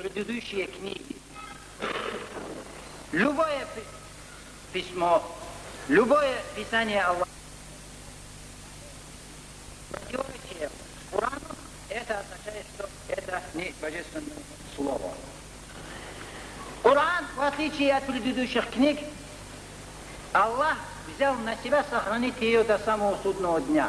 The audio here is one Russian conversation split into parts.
предыдущие книги. Любое письмо, любое писание Аллаха, противоречие Корану, это означает, что это не божественное слово. Коран, в отличие от предыдущих книг, Аллах взял на себя сохранить ее до самого судного дня.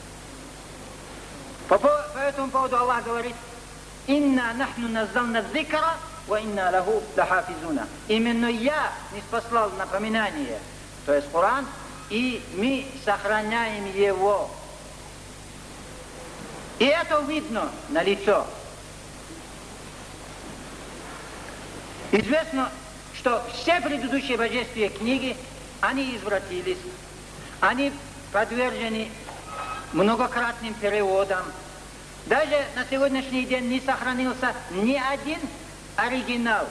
По этому поводу Аллах говорит: «Инна нахну наззална зикра, ва инна лаху лахафизуна». Именно я ниспослал напоминание, то есть Коран, и мы сохраняем его. И это видно на лицо. Известно, что все предыдущие божественные книги, они извратились, они подвержены многократным переводам. Даже на сегодняшний день не сохранился ни один оригинал.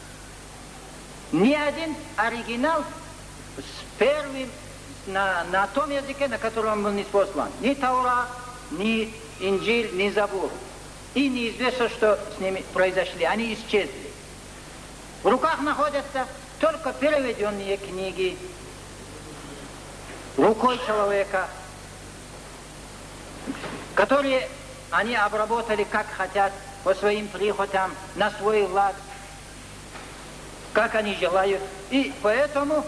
Ни один оригинал с первым на том языке, на котором он был ниспослан. Ни Таура, ни Инджиль, ни Забур. И неизвестно, что с ними произошли. Они исчезли. В руках находятся только переведенные книги рукой человека, которые они обработали как хотят, по своим прихотям, на свой лад, как они желают. И поэтому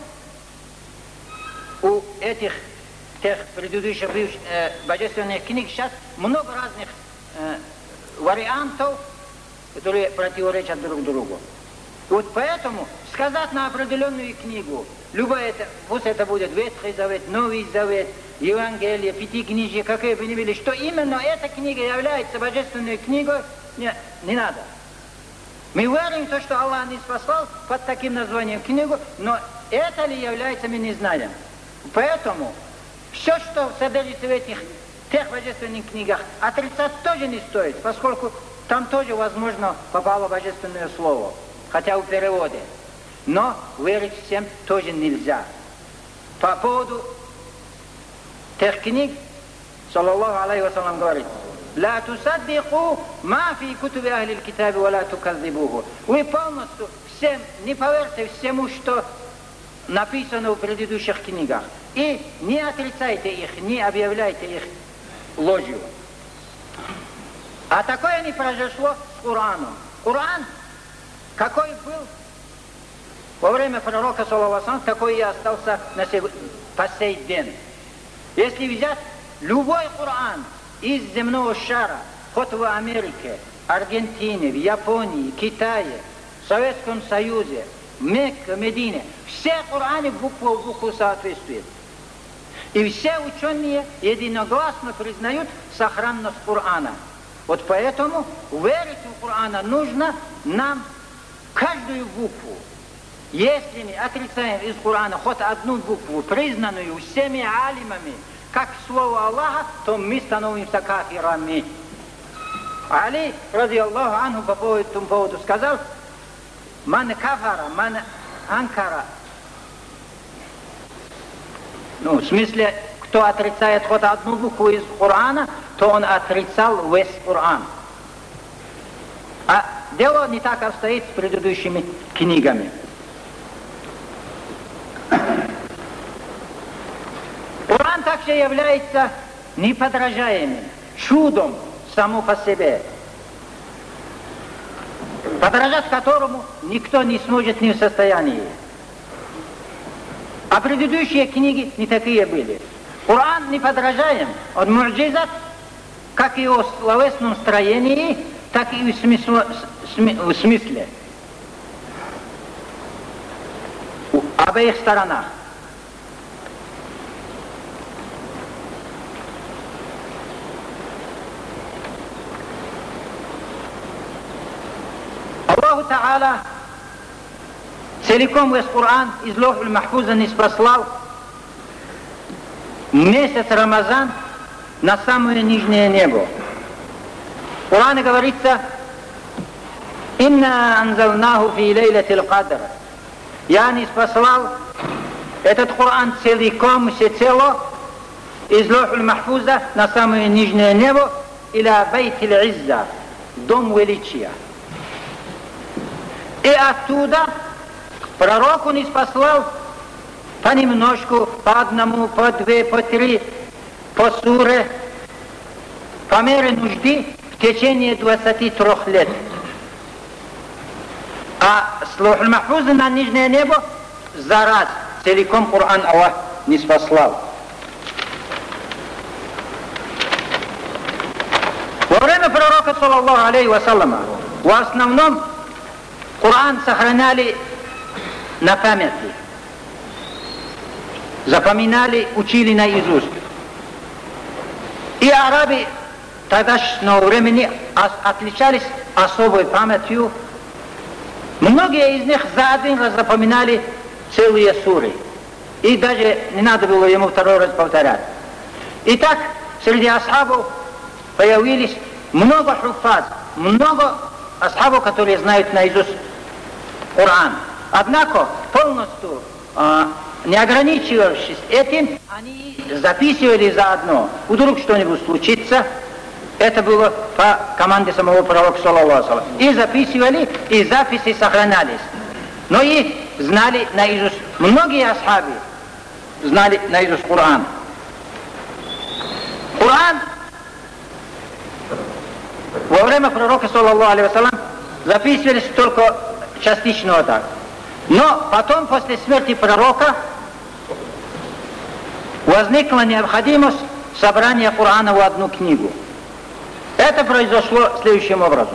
у этих тех предыдущих божественных книг сейчас много разных вариантов, которые противоречат друг другу. Вот поэтому сказать на определенную книгу, любая, пусть это будет Ветхий Завет, Новый Завет, Евангелие, Пятикнижие, какие бы ни были, что именно эта книга является божественной книгой, не надо. Мы верим в то, что Аллах не спасал под таким названием книгу, но это ли является, мы не знаем. Поэтому все, что содержится в этих тех божественных книгах, отрицать тоже не стоит, поскольку там тоже, возможно, попало божественное слово, хотя в переводе. Но верить всем тоже нельзя. По поводу тех книг, саллаллаху алейхи вассалям говорит: «Ла тусаддику ма фи кутуби ахли аль-китаби ва ла туказзибуху». Вы полностью всем не поверьте всему, что написано в предыдущих книгах. И не отрицайте их, не объявляйте их ложью. А такое не произошло с Кораном. Коран, какой был во время пророка, саллаллаху алейхи вассалям, такой и остался по сей день. Если взять любой Коран из земного шара, хоть в Америке, Аргентине, в Японии, Китае, в Советском Союзе, в Мекке, Медине, все Кораны буква в букву соответствуют. И все ученые единогласно признают сохранность Корана. Вот поэтому верить в Корана нужно нам каждую букву. Если мы отрицаем из Корана хоть одну букву, признанную всеми алимами, как слово Аллаха, то мы становимся кафирами. Али, ради Аллаху анху, по этому поводу сказал: «Ман кафара, ман анкара». Ну, в смысле, кто отрицает хоть одну букву из Корана, то он отрицал весь Коран. А дело не так обстоит с предыдущими книгами. Коран также является неподражаемым, чудом само по себе, подражать которому никто не сможет, не в состоянии. А предыдущие книги не такие были. Коран неподражаем, он муджизат, как и в словесном строении, так и в смысле. В обеих сторонах. Аллаху Та'аля целиком весь Коран из Лохуль Махфуза не спаслал месяц Рамазан на самое нижнее небо. В Коране говорится: «Инна анзалнаху фи лейлатил кадр». Я не спаслал этот Коран целиком, всецело из Лохуль Махфуза на самое нижнее небо, иля бейтил изза, дом величия. И оттуда пророк он испослал понемножку, по одному, по две, по три, по суре, по мере нужды в течение 23 лет. А с Лохуль Махфуза на нижнее небо за раз целиком Коран Аллах не спаслал. Во время пророка, саллаллаху алейхи вассаляма, в основном Коран сохраняли на памяти, запоминали, учили наизусть. И арабы тогдашнего времени отличались особой памятью. Многие из них за один раз запоминали целые суры. И даже не надо было ему второй раз повторять. Итак, среди асхабов появились много хуфаз, много асхабов, которые знают наизусть Коран. Однако, полностью не ограничивавшись этим, они записывали заодно. Вдруг что-нибудь случится, это было по команде самого пророка, саллаллаху алейхи. И записывали, и записи сохранялись. Но и знали наизусть, многие асхабы знали наизусть Коран. Коран во время пророка, саллаллаху алейхи, записывались только частично так. Но потом, после смерти пророка, возникла необходимость собрания Корана в одну книгу. Это произошло следующим образом.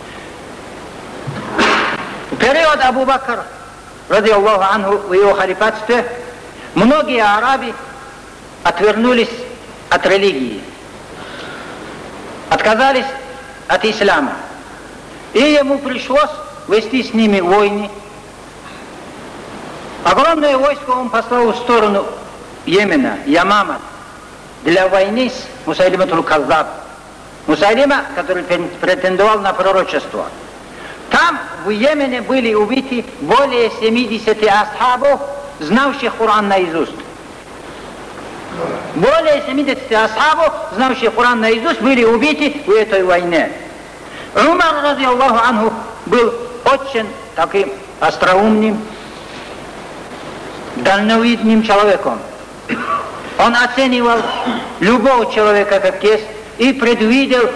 В период Абу Бакр, ради Аллаху анху, в его халифатстве, многие арабы отвернулись от религии, отказались от ислама. И ему пришлось вести с ними войны. Огромное войско он послал в сторону Йемена, Ямама, для войны с Мусайлиматул Каззаб. Мусайлима, который претендовал на пророчество. Там в Йемене были убиты более 70 асхабов, знавших Коран наизусть. Более 70 асхабов, знавших Коран наизусть, были убиты в этой войне. Умар, ради Аллаху анху, был очень таким остроумным, дальновидным человеком. Он оценивал любого человека как есть и предвидел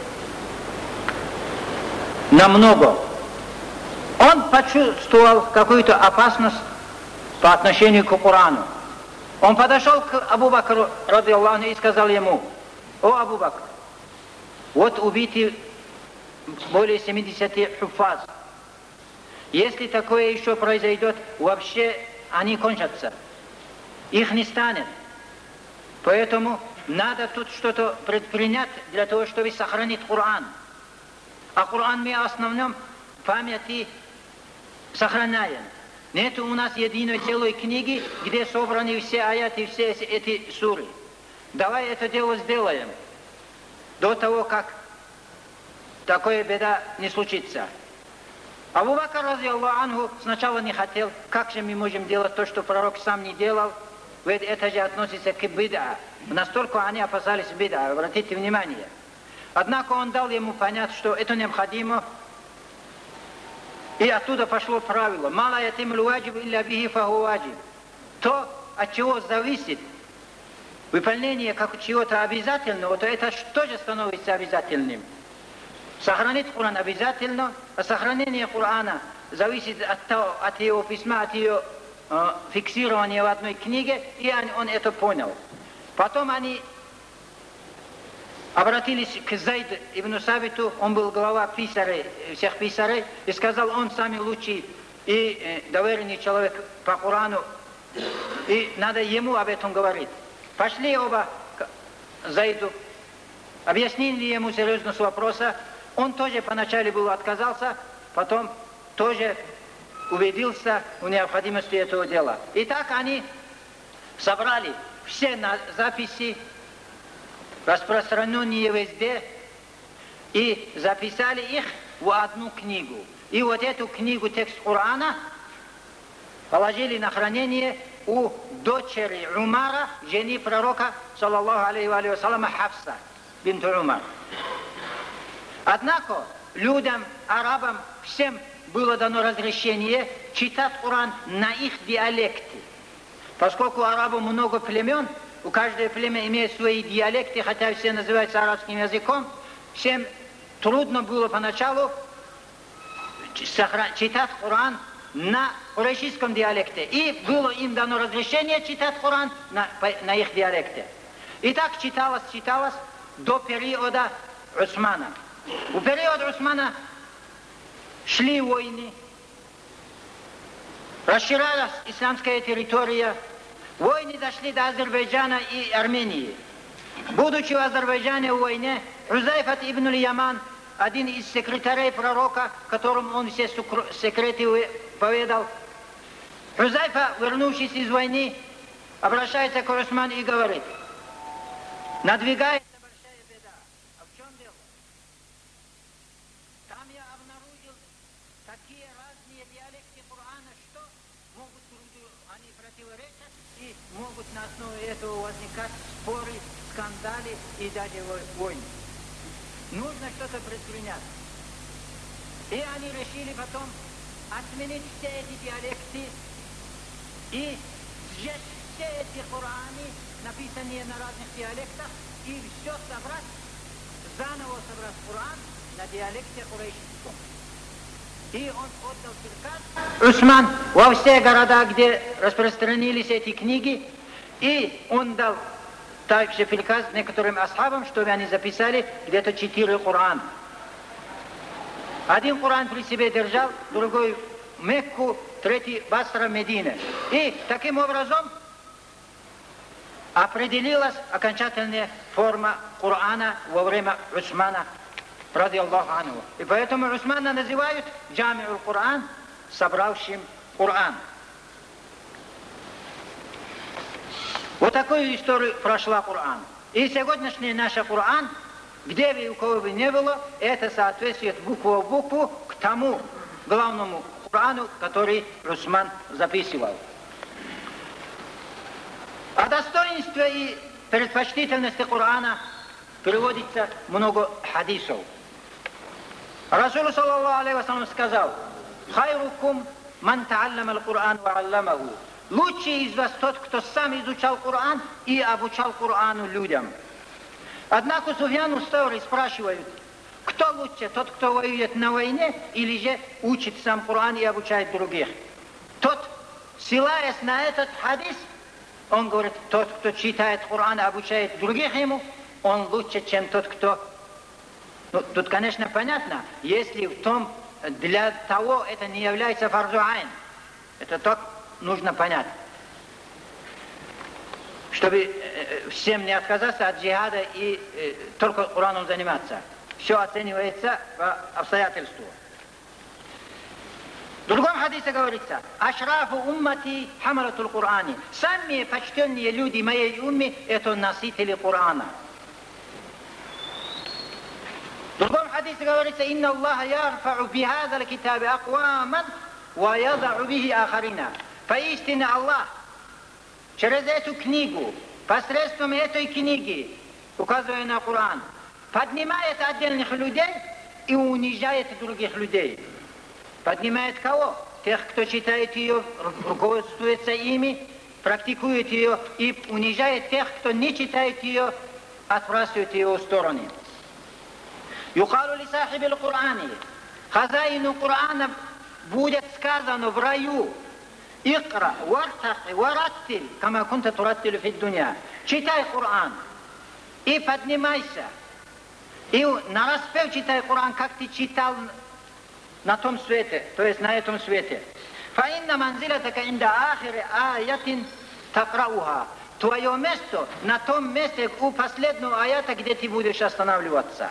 намного. Он почувствовал какую-то опасность по отношению к Корану. Он подошел к Абу Бакру, ради Аллаху, и сказал ему: «О, Абу Бакр, вот убиты более 70 хуфаз. Если такое еще произойдет, вообще они кончатся. Их не станет. Поэтому надо тут что-то предпринять для того, чтобы сохранить Коран. А Коран мы в основном в памяти сохраняем. Нет у нас единой целой книги, где собраны все аяты, все эти суры. Давай это дело сделаем до того, как такое беда не случится». Абу Бакр, ради Аллаху анху, сначала не хотел. Как же мы можем делать то, что пророк сам не делал? Ведь это же относится к бида. Настолько они опасались бида, обратите внимание. Однако он дал ему понять, что это необходимо. И оттуда пошло правило: «Мала ятимлю ваджиб илля бихи фаху ваджиб». То, от чего зависит выполнение как чего-то обязательного, то это тоже становится обязательным. Сохранить Коран обязательно, а сохранение Корана зависит от его письма, от ее фиксирования в одной книге, и он это понял. Потом они обратились к Зайд ибн Сабиту, он был глава писарей, всех писарей, и сказал: он самый лучший и доверенный человек по Корану, и надо ему об этом говорить. Пошли оба к Зайду, объяснили ему серьезность вопроса. Он тоже поначалу был отказался, потом тоже убедился в необходимости этого дела. И так они собрали все записи, распространенные везде, и записали их в одну книгу. И вот эту книгу, текст Корана, положили на хранение у дочери Умара, жены пророка, саллаллаху алейхи ва салям, Хафса бинт Умар. Однако, людям, арабам, всем было дано разрешение читать Коран на их диалекте. Поскольку у арабов много племен, у каждого племя имеет свои диалекты, хотя все называются арабским языком, всем трудно было поначалу читать Коран на курайшском диалекте. И было им дано разрешение читать Коран на их диалекте. И так читалось до периода Усмана. У периода Усмана шли войны, расширялась исламская территория, войны дошли до Азербайджана и Армении. Будучи в Азербайджане в войне, Хузайфат ибн Яман, один из секретарей пророка, которому он все секреты поведал, Хузайфа, вернувшись из войны, обращается к Усману и говорит: надвигается большая беда. А в чем дело? Там я обнаружил такие разные диалекты Корана, что могут они противоречат и могут на основе этого возникать споры, скандалы и даже войны. Нужно что-то предпринять. И они решили потом отменить все эти диалекты и сжечь все эти Кораны, написанные на разных диалектах, и все собрать, заново собрать Коран на диалекте курайшском. И он отдал приказ, Усман, во все города, где распространились эти книги, и он дал также приказ некоторым асхабам, чтобы они записали где-то 4 Корана. Один Коран при себе держал, другой Мекку, третий Басра, Медина. И таким образом определилась окончательная форма Корана во время Усмана, ради Аллаху анху. И поэтому Усмана называют Джами'уль Коран, собравшим Коран. Вот такую историю прошла Коран. И сегодняшний наш Коран, где бы у кого бы не было, это соответствует букву в букву к тому главному Корану, который Усман записывал. О достоинстве и предпочтительности Корана приводится много хадисов. Расул саллаллаху алейхи ва саллям сказал: «Хайрукум ман та'аллама аль-Кур'ан ва алламаху». Лучший из вас тот, кто сам изучал Коран и обучал Корану людям. Однако Суфьяну Стаури спрашивают: кто лучше, тот, кто воюет на войне, или же учит сам Коран и обучает других? Тот, ссылаясь на этот хадис, он говорит: тот, кто читает Коран и обучает других ему, он лучше, чем тот, кто... Ну, тут, конечно, понятно, если в том, для того это не является фарзу айн. Это так нужно понять. Чтобы всем не отказаться от джихада и только Кораном заниматься. Все оценивается по обстоятельству. В другом хадисе говорится: «Ашрафу уммати хамалатул Корани». Самые почтенные люди моей уммы – это носители Корана. В другом хадисе говорится: «Инна Аллаха ярфау бихазал китаби акваман ва ядау бихи ахарина». Поистине Аллах через эту книгу, посредством этой книги, указывая на Коран, поднимает отдельных людей и унижает других людей. Поднимает кого? Тех, кто читает ее, руководствуется ими, практикует ее, и унижает тех, кто не читает ее, отбрасывает ее в сторону. Юхалу ли сахибил Корани, хозяину Корана будет сказано в раю: «Икра, вартахи, вараттиль, кама кунта тураттилю фид дуня». Читай Коран и поднимайся. И нараспев читай Коран, как ты читал на том свете, то есть на этом свете. «Фаинна манзилатака инда ахири аятин такрауха». Твое место на том месте у последнего аята, где ты будешь останавливаться.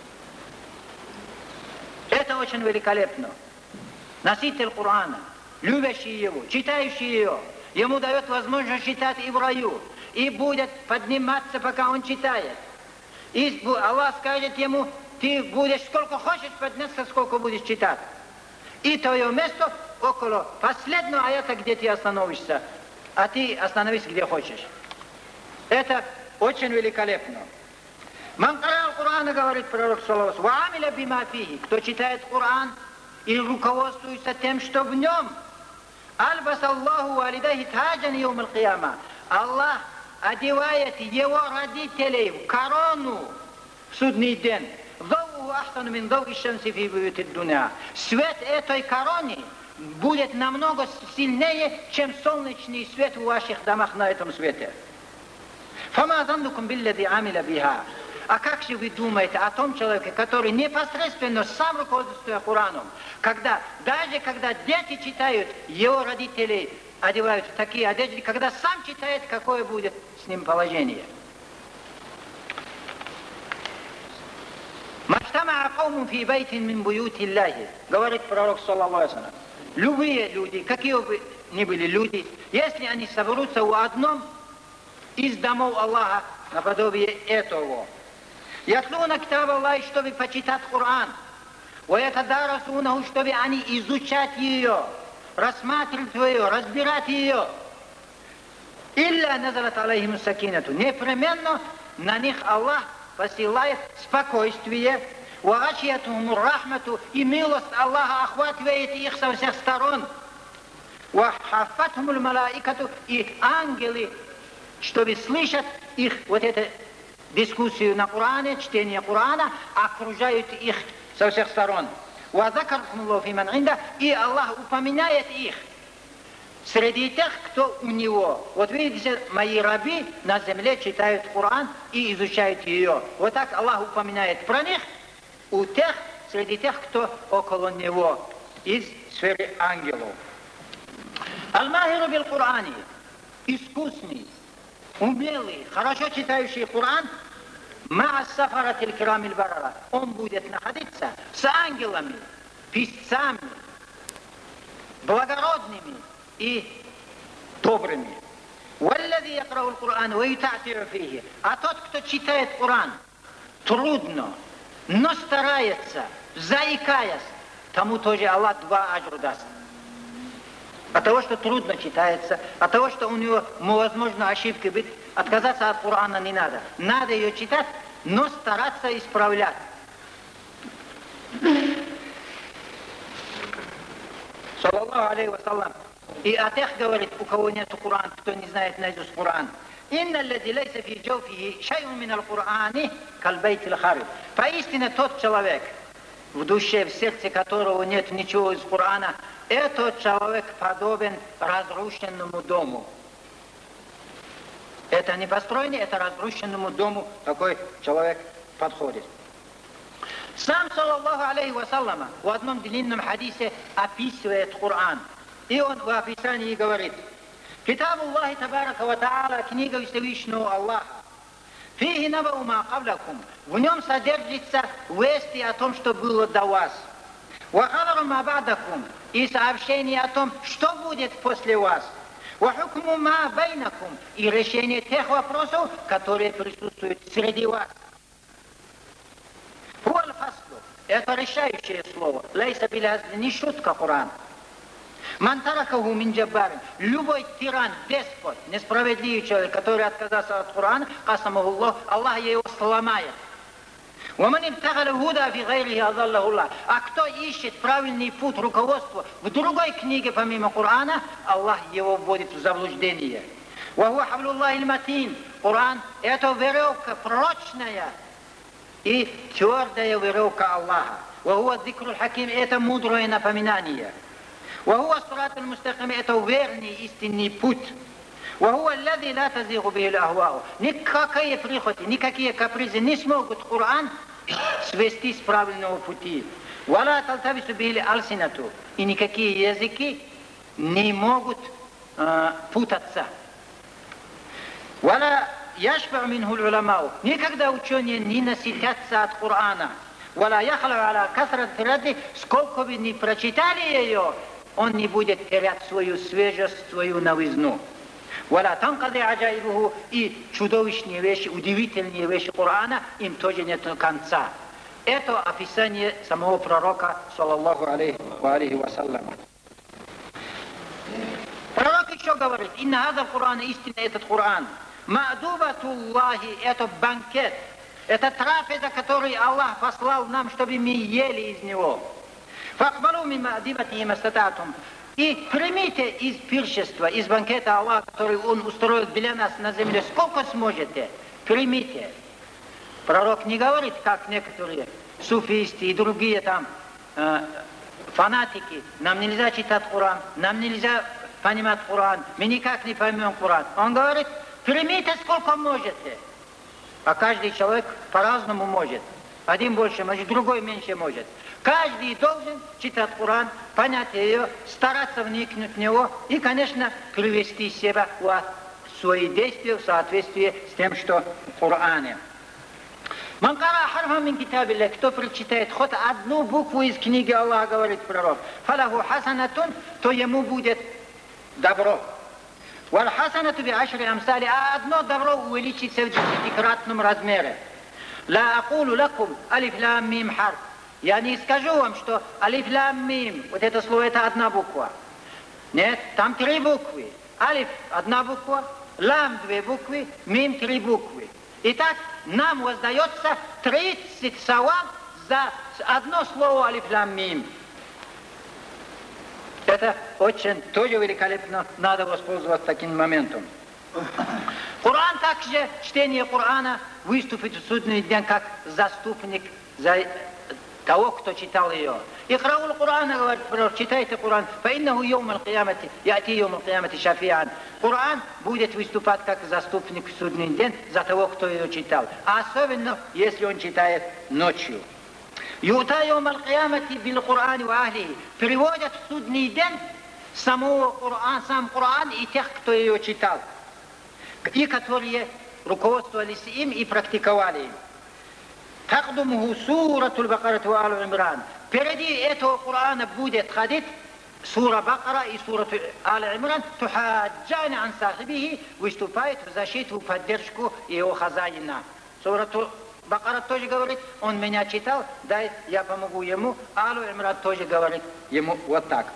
Это очень великолепно. Носитель Корана, любящий его, читающий ее, ему дает возможность читать и в раю, и будет подниматься, пока он читает. И Аллах скажет ему: ты будешь сколько хочешь подняться, сколько будешь читать. И твое место около последнего аята, где ты остановишься, а ты остановись где хочешь. Это очень великолепно. Ман карал Коран, говорит пророк саллаллаху алейхи бима фихи, кто читает Коран и руководствуется тем, что в нем, альбас Аллаху валидайхи таджан йом аль-кияма. Аллах одевает его родителей в корону в судный день. Свет этой короны будет намного сильнее, чем солнечный свет в ваших домах на этом свете. А как же вы думаете о том человеке, который непосредственно сам руководствуется Кораном, даже когда дети читают, его родители одевают в такие одежды, когда сам читает, какое будет с ним положение? Говорит пророк, саллаллаху алейхи ва саллям, любые люди, какие бы ни были люди, если они соберутся в одном из домов Аллаха, наподобие этого, ятлуна китаб Аллахи, чтобы почитать Коран, ваятадарасунаху, чтобы они изучать ее, рассматривать ее, разбирать ее, илля назалат алейхиму сакинату, непременно на них Аллах посылает спокойствие, вагашиятухуму рахмату, и милость Аллаха охватывает их со всех сторон, вахафатхумул малаикату, и ангелы, чтобы слышать их вот эту дискуссию на Коране, чтение Корана, окружают их со всех сторон. Вазакархумуллаху фиман инда, и Аллах упоминает их среди тех, кто у него. Вот видите, мои раби на земле читают Коран и изучают ее. Вот так Аллах упоминает про них у тех, среди тех, кто около него, из сферы ангелов. Аль-Махиру бил Коране, искусный, умелый, хорошо читающий Коран, ма'ас-сафаратил кирамил барара, он будет находиться с ангелами, писцами, благородными и добрыми. Валлади якраул Коран ва ютати'у фихи. А тот, кто читает Коран трудно, но старается, заикаясь, тому тоже Аллах 2 аджра даст. От того, что трудно читается, от того, что у него, возможно, ошибки быть, отказаться от Корана не надо. Надо ее читать, но стараться исправлять. Саллаллаху алейхи ва саллям. И о тех говорит, у кого нет Корана, кто не знает наизусть Коран. Инна аллади лейса фи джофихи шайун мин аль-Корани калбейт аль-хариб. Поистине тот человек, в душе, в сердце которого нет ничего из Корана, этот человек подобен разрушенному дому. Это не построение, это разрушенному дому такой человек подходит. Сам, саллаллаху алейхи ва саллям, в одном длинном хадисе описывает Коран. И он в описании говорит: «Китаб Аллахи табарака ва та'аля, книга Всевышнего Аллаха, фихи набау ма каблакум, в нем содержится вести о том, что было до вас, ва хабару ма ба'дакум, и сообщение о том, что будет после вас, ва хукму ма байнакум, и решение тех вопросов, которые присутствуют среди вас». Хуаль фаслу, это решающее слово, лейса билязли, не шутка Коран. Мантаракаху мин джаббарин, любой тиран, деспот, несправедливый человек, который отказался от Корана, касамахуллах, Аллах его сломает. А кто ищет правильный путь руководства в другой книге помимо Корана, Аллах его вводит в заблуждение. Коран — это веревка прочная и твердая веревка Аллаха. Это мудрое напоминание. Это верный истинный путь. Никакие прихоти, никакие капризы не смогут Коран свести с правильного пути. И никакие языки не могут путаться. Никогда ученые не насытятся от Корана. Сколько бы ни прочитали ее, он не будет терять свою свежесть, свою новизну. И чудовищные вещи, удивительные вещи Корана, им тоже нет конца. Это описание самого пророка, саллаллаху алейхи ва саллям. Пророк еще говорит: «Инна хаза Коран, истинно этот Коран, ма'дубатуллахи, это банкет, Это трапеза, которую Аллах послал нам, чтобы мы ели из него. فَاقْبَلُوا مِنْ مَأْدِبَتِهِ مَسْتَطَعْتُمْ. И примите из пиршества, из банкета Аллаха, который Он устроил для нас на земле, сколько сможете, примите. Пророк не говорит, как некоторые суфисты и другие там фанатики, нам нельзя читать Коран, нам нельзя понимать Коран, мы никак не поймем Коран. Он говорит, примите сколько можете. А каждый человек по-разному может. Один больше может, другой меньше может. Каждый должен читать Коран, понять ее, стараться вникнуть в него и, конечно, привести себя в свои действия в соответствии с тем, что в Коране. «Ман кара харфан мин китабилля», кто прочитает хоть одну букву из книги Аллаха, говорит пророк, «фалаху хасанатун», то ему будет добро. «Валь хасанату би ашри амсали», а одно добро увеличится в 10-кратном размере. «Ла акулу лакум алиф лам мим харф». Я не скажу вам, что алиф лам мим, вот это слово, это одна буква. Нет, там 3 буквы. Алиф – одна буква, лам – 2 буквы, мим – 3 буквы. Итак, нам воздается 30 саваб за одно слово алиф лам мим. Это очень тоже великолепно, надо воспользоваться таким моментом. Коран также, чтение Корана выступит в судный день как заступник за того, кто читал ее. «Икраул Корана», говорит пророк, читайте Коран, «фаиннаху йоум аль-киямати, яти йоум аль-киямати шафиан». Коран будет выступать как заступник в судный день за того, кто ее читал. А особенно, если он читает ночью. «Юта йоум аль-киямати бил Корани ва ахлихи». Приводят в судный день сам Коран и тех, кто ее читал. И которые руководствовались им и практиковали им. «Тагдумуху суратул Бакара ва Аль Имран». Впереди этого Корана будет ходить сура Бакара и сура Аль Имран, тухаджани ан сахибихи, выступает в защиту, в поддержку его хозяина. Сура Бакара тоже говорит, он меня читал, дай я помогу ему. Аль Имран тоже говорит ему вот так.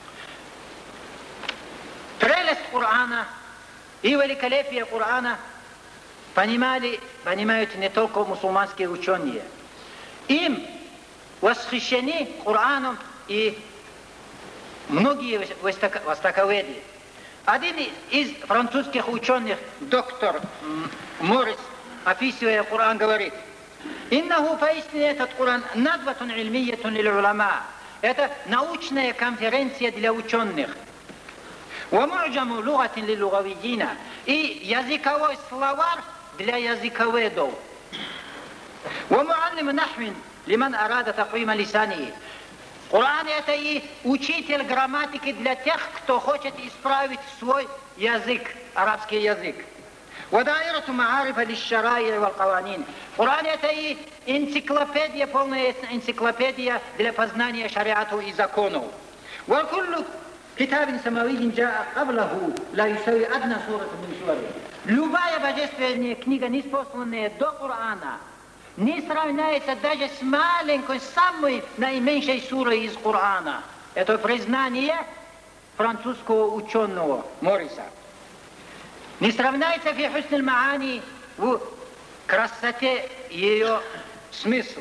Прелесть Корана и великолепие Корана понимают не только мусульманские ученые. Им восхищены Кораном и многие востоковеды. Один из французских ученых, доктор Морис, описывая Коран, говорит, «Иннаху поистине этот Коран надватун ильмиятун лил уляма». Это научная конференция для ученых. «Вамуджаму лугатин лил лугавидина». И языковой словарь для языковедов. «Вамуаллим нахвин лиман арада таквима лисани». Коран — это и учитель грамматики для тех, кто хочет исправить свой язык, арабский язык. «Вадаирату маарифа лишшарайя вал каванин». Коран — это и энциклопедия, полная энциклопедия для познания шариату и законов. «Валкуллу китабин самавиин джаа каблаху ла юсави адна сурату мин суари». Любая божественная книга, ниспосланная до Корана, не сравняется даже с маленькой, самой наименьшей сурой из Корана. Это признание французского ученого Мориса. Не сравняется фи хусн аль-маани, в красоте ее смысла.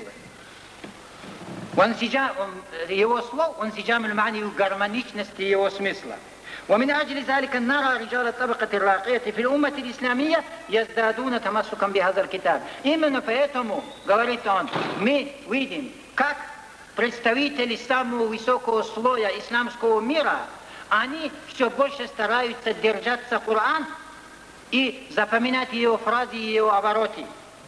Его слов, он сиджам аль-маани в гармоничности его смысла. ومن أجل ذلك نرى رجال الطبقة الراقية في الأمة الإسلامية يزدادون تمسكا بهذا الكتاب. Именно поэтому, говорит он, мы видим, как представители самого высокого слоя исламского мира, они все больше стараются держаться Коран и запоминать его фразы и его обороты.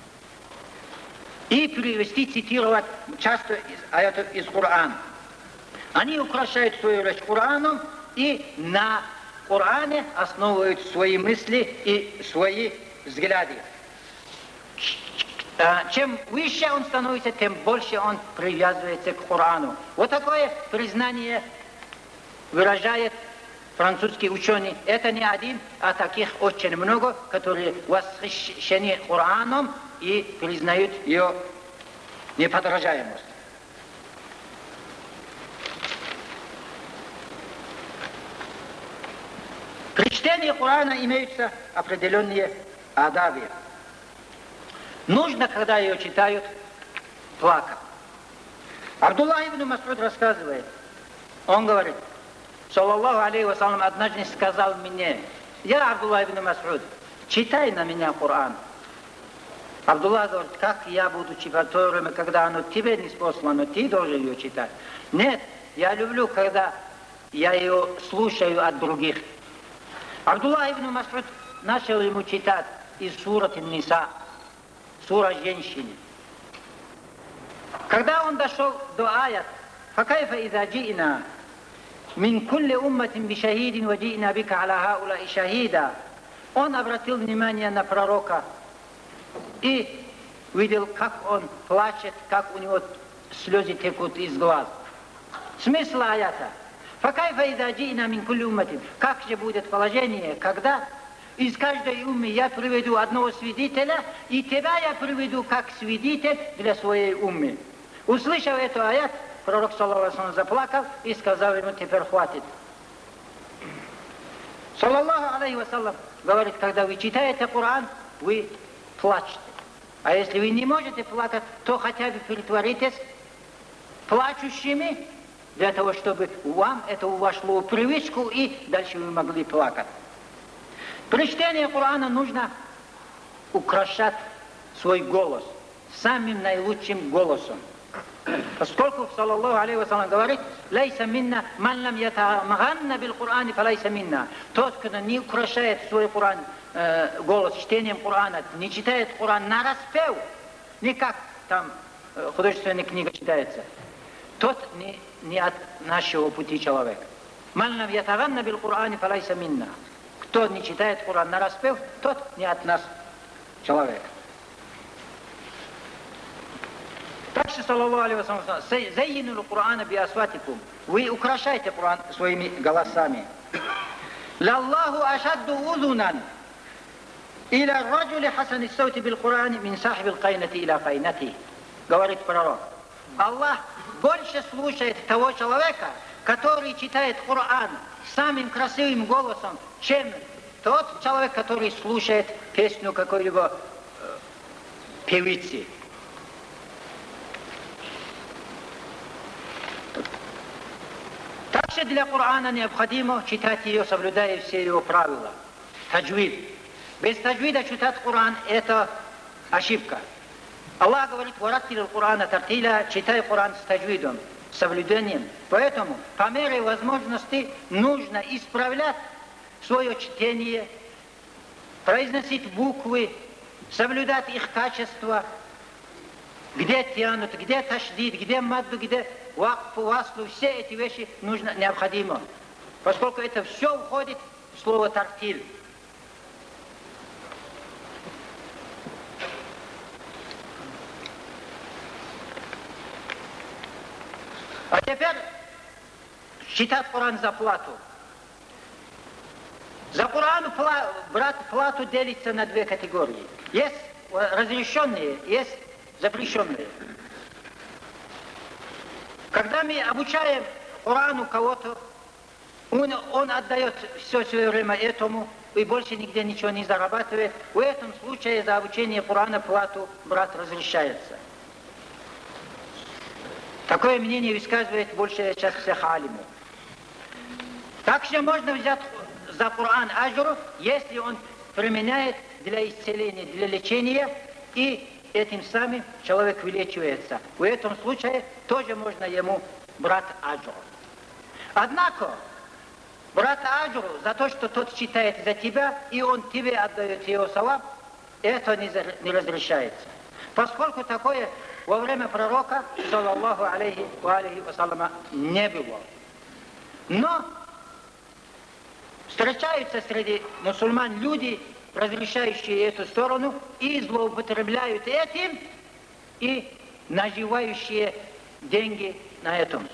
И привести, цитировать часто аяты из Корана. Они украшают свою речь Кораном, и на Коране основывают свои мысли и свои взгляды. Чем выше он становится, тем больше он привязывается к Корану. Вот такое признание выражает французский ученый. Это не один, а таких очень много, которые восхищены Кораном и признают ее неподражаемость. При чтении Корана имеются определенные адабы. нужно, когда ее читают, плакать. Абдуллах ибн Мас'уд рассказывает, он говорит, саллаллаху алейхи вассалям однажды сказал мне: я, Абдуллах ибн Мас'уд, читай на меня Коран. Абдуллах говорит: как я буду читать в то время, когда оно тебе не спослано, ты должен ее читать. Нет, я люблю, когда я ее слушаю от других. Абдуллах ибн Мас'уд начал ему читать из сурат Ан-Ниса, сура женщины. Когда он дошел до аят «Факайфа иза джи'на мин кулли умматин бишахидин ва джи'на бика аля хауляи шахида», он обратил внимание на пророка и видел, как он плачет, как у него слезы текут из глаз. Смысл аята: «Факайфа иза джи'на мин кулли умматин», как же будет положение, когда из каждой уммы я приведу одного свидетеля, и тебя я приведу как свидетель для своей уммы. Услышав эту аят, пророк саллаллаху алейхи ва саллям заплакал и сказал ему: теперь хватит. Саллаллаху алейхи ва саллям говорит, когда вы читаете Коран, вы плачете. А если вы не можете плакать, то хотя бы притворитесь плачущими, для того, чтобы вам это вошло в привычку, и дальше вы могли плакать. При чтении Корана нужно украшать свой голос самым наилучшим голосом. Поскольку саллаллаху алейхи ва саллям говорит: «Лайса минна ман лам ятамаганна бил Коране, фалайса минна». Тот, кто не украшает свой голос чтением Корана, не читает Коран на распев, не как там художественная книга читается, тот не от нашего пути человек. «Ман лам ятаганна бил Коране, фалайса минна». Кто не читает Коран на распев, тот не от нас человек. Так что, саллаллаху алейхи ва саллям, «Заййину Корана би асватикум». Вы украшайте Коран своими голосами. «Лаллаху ашадду узунан иля раджули хасан ис-саути бил Коране мин сахибил кайнати иля кайнати». Говорит пророк: Аллах больше слушает того человека, который читает Коран самым красивым голосом, чем тот человек, который слушает песню какой-либо певицы. Также для Корана необходимо читать ее, соблюдая все его правила. Таджвид. Без таджвида читать Коран — это ошибка. Аллах говорит: «Вараттилил Корана тартиля», читай Коран с таджвидом, с соблюдением. Поэтому по мере возможности нужно исправлять свое чтение, произносить буквы, соблюдать их качество, где тянут, где ташдид, где мадду, где вакфу, васлу, все эти вещи необходимо, поскольку это все входит в слово тартиль. А теперь читать Коран за плату. За Коран брать плату делится на две категории. Есть разрешенные, есть запрещенные. Когда мы обучаем Корану кого-то, он отдает все свое время этому и больше нигде ничего не зарабатывает, в этом случае за обучение Корана плату брать разрешается. Такое мнение высказывает большая часть всех алимов. Также можно взять за Коран аджру, если он применяет для исцеления, для лечения, и этим самым человек вылечивается. В этом случае тоже можно ему брать аджру. Однако, брать аджру за то, что тот читает за тебя, и он тебе отдает его саваб, это не разрешается. Поскольку такое во время пророка, саллаллаху алейхи ва саллама, не было. Но встречаются среди мусульман люди, разрешающие эту сторону, и злоупотребляют этим, и наживающие деньги на этом.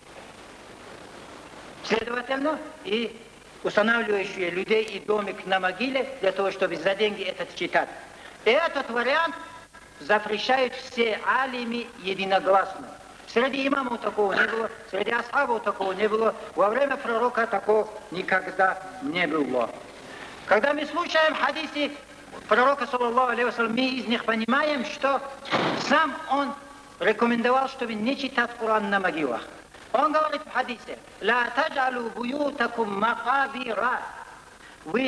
Следовательно, и устанавливающие людей и домик на могиле, для того, чтобы за деньги этот читать. И этот вариант запрещают все алими единогласно. Среди имамов такого не было, среди асхабов такого не было, во время пророка такого никогда не было. Когда мы слушаем хадисы пророка, саллаллаху алейхи вассалям, мы из них понимаем, что сам он рекомендовал, чтобы не читать Коран на могилах. Он говорит в хадисе: «Ла таджалу буютакум макабира». Вы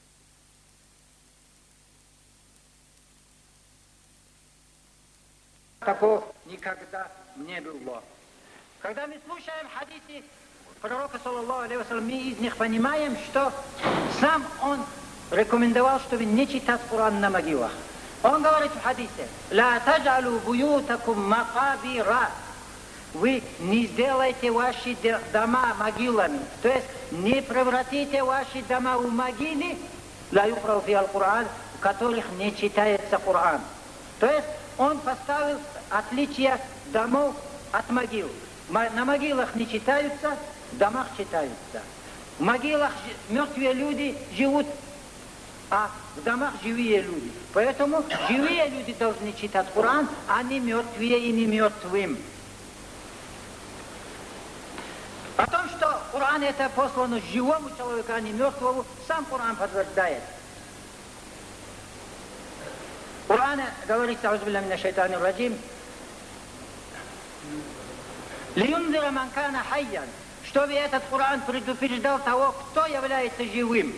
такого никогда не было. Когда мы слушаем хадисы пророка, саллаллаху алейхи вассалям, мы из них понимаем, что сам он рекомендовал, чтобы не читать Коран на могилах. Он говорит в хадисе: «Ла таджалу буютакум макабира». Вы не сделайте ваши дома могилами, то есть не превратите ваши дома в могилы, ла юқрау фиха аль-Кур'ан, в которых не читается Коран. То есть он поставил отличие домов от могил. На могилах не читаются, в домах читаются. В могилах мертвые люди живут, а в домах живые люди. Поэтому живые люди должны читать Коран, а не мертвые и не мертвым. О том, что Коран это послано живому человеку, а не мертвому, сам Коран подтверждает. В Коране говорится: «Аузу билляхи минаш шайтанир раджим», «Лиюнзира ман кана хайян», чтобы этот Коран предупреждал того, кто является живым.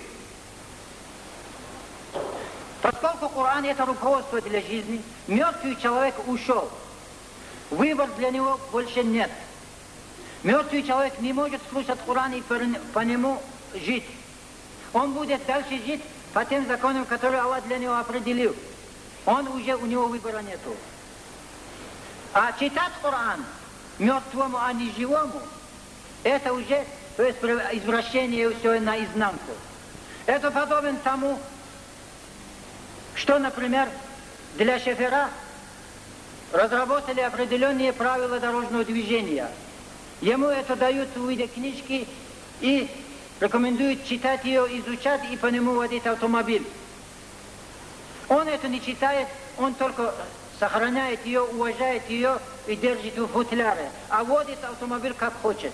Поскольку Коран это руководство для жизни, мертвый человек ушел. Выбор для него больше нет. Мертвый человек не может слушать Коран и по нему жить. Он будет дальше жить по тем законам, которые Аллах для него определил. У него выбора нету. А читать Коран мертвому, а не живому, это уже, то есть извращение все наизнанку. Это подобно тому, что, например, для шофера разработали определенные правила дорожного движения. Ему это дают в виде книжки и рекомендуют читать ее, изучать и по нему водить автомобиль. Он это не читает, он только сохраняет ее, уважает ее и держит в футляре, а водит автомобиль как хочет.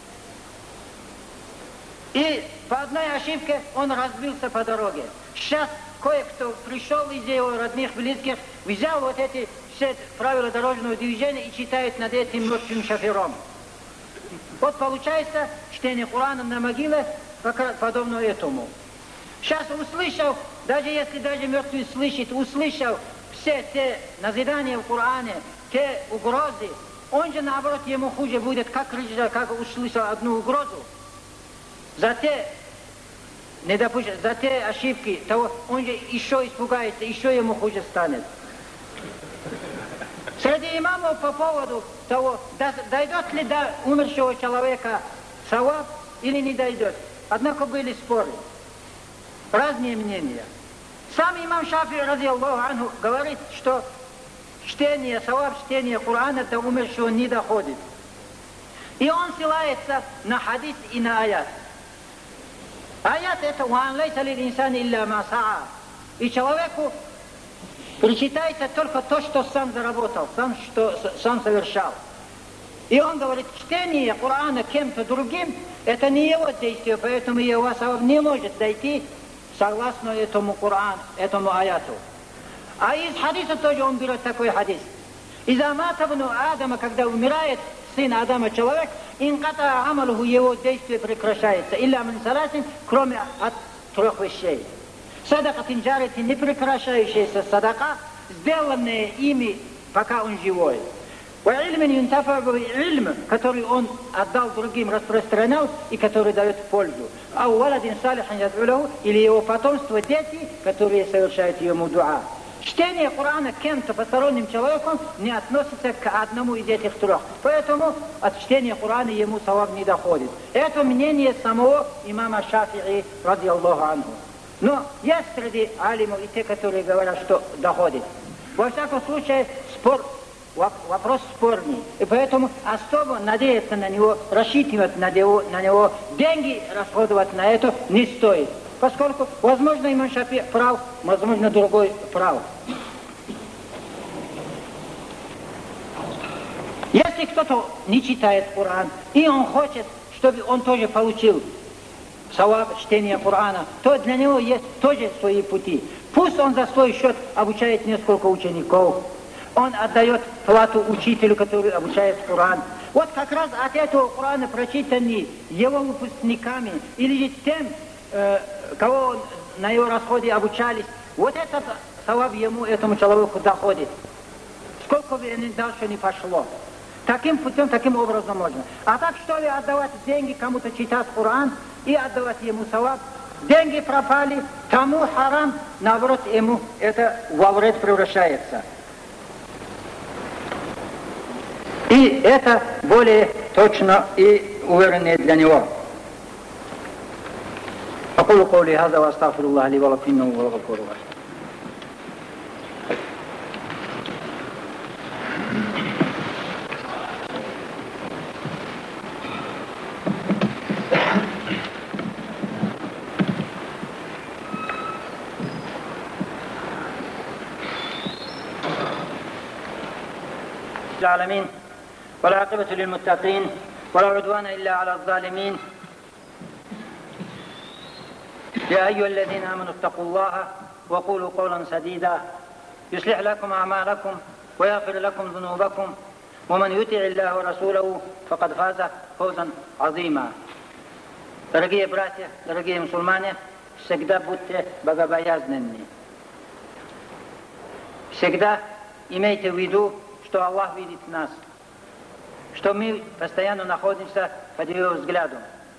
И по одной ошибке он разбился по дороге. Сейчас кое-кто пришел из его родных, близких, взял вот эти все правила дорожного движения и читает над этим мертвым шофером. Вот получается чтение Корана на могиле подобно этому. Сейчас услышал, даже если даже мертвый слышит, услышал все те назидания в Коране, те угрозы, он же наоборот ему хуже будет, как услышал одну угрозу. За те ошибки, он же еще испугается, еще ему хуже станет. Среди имамов по поводу того, дойдет ли до умершего человека саваб или не дойдет. Однако были споры, разные мнения. Сам имам Шафи, ради Аллаху анху, говорит, что саваб чтения Корана до умершего не доходит. И он ссылается на хадис и на аят. Аят это «Ван лейса лил инсани илля ма саа». И человеку причитается только то, что сам заработал, сам совершал. И он говорит, чтение Корана кем-то другим, это не его действие, поэтому его саваб не может дойти согласно этому Корану, этому аяту. А из хадиса тоже он берет такой хадис. «Иза мата бну Адама», когда умирает сын Адама человек, инката амалуху, его действие прекращается, илля мин саласин, кроме от 3 вещей. Садакатин джаритин, не прекращающаяся садака, сделанная ими, пока он живой. Ваильмин юнтафагу, ильм, который он отдал другим, распространял и который дает пользу. А у валадин салихан яд'улаху, или его потомство, дети, которые совершают ему дуа. Чтение Корана кем-то посторонним человеком не относится к одному из этих 3. Поэтому от чтения Корана ему саваб не доходит. Это мнение самого имама Шафи'и, ради Аллаху анху. Но есть среди алимов и те, которые говорят, что доходит. Во всяком случае, вопрос спорный. И поэтому особо надеяться на него, рассчитывать на него, деньги расходовать на это не стоит. Поскольку, возможно, имам Шафи прав, возможно, другой прав. Если кто-то не читает Коран, и он хочет, чтобы он тоже получил саваб чтения Корана, то для него есть тоже свои пути. Пусть он за свой счет обучает несколько учеников. Он отдает плату учителю, который обучает Коран. Вот как раз от этого Корана, прочитанный его выпускниками или тем, кого он на его расходе обучались, вот этот саваб ему, этому человеку доходит. Сколько времени дальше не пошло. Таким путем, таким образом можно. А так что ли отдавать деньги кому-то читать Коран и отдавать ему саваб? Деньги пропали, тому харам, наоборот, ему это во вред превращается. И это более точно и увереннее для него. أقول قولي هذا وأستغفر الله لي ولكم إنه هو الغفور الرحيم. العالمين والعاقبة للمتقين ولا عدوان إلا على الظالمين. يا أيها الذين آمنوا اتقوا الله وقولوا قولا سديدا يصلح لكم أعمالكم ويغفر لكم ذنوبكم ومن يطع الله ورسوله فقد فاز فوزا عظيما. Дорогие братья, дорогие мусульмане, всегда будьте богобоязненны. Всегда имейте в виду, что Аллах видит нас, что мы постоянно находимся под Его взглядом.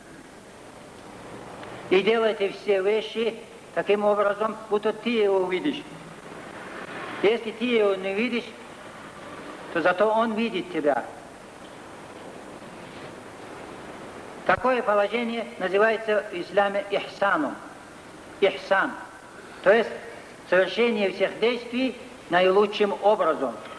И делайте все вещи таким образом, будто ты его увидишь. Если ты его не видишь, то зато он видит тебя. Такое положение называется в исламе ихсаном. Ихсан. То есть совершение всех действий наилучшим образом.